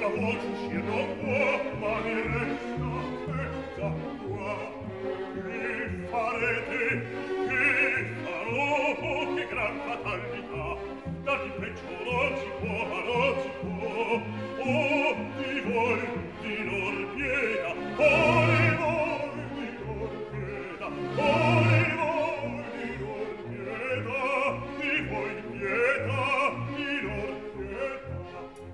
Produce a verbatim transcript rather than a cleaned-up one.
voce uscir non può, ma mi resta, e da qua, che farete?